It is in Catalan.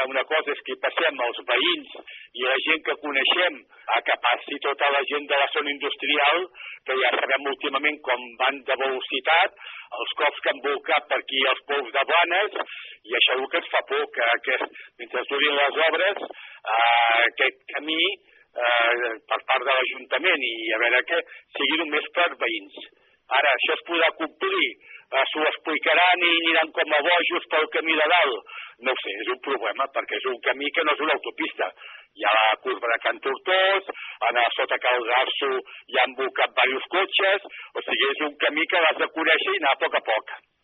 una cosa és que hi passem els veïns i la gent que coneixem, que passi tota la gent de la zona industrial, que ja sabem últimament com van de velocitat, els cops que han volcat per aquí els pous de Blanes, i això és el que ens fa por, que mentre durin les obres, aquest camí per part de l'Ajuntament i a veure que sigui només per veïns. Ara, això es podrà complir, s'ho explicaran i aniran com a bojos pel camí de dalt. No ho sé, és un problema, perquè és un camí que no és una autopista. Hi ha la curva de Can Tortós, sota Cal Garso hi han volcat diversos cotxes, o sigui, és un camí que l'has de conèixer i anar a poc a poc.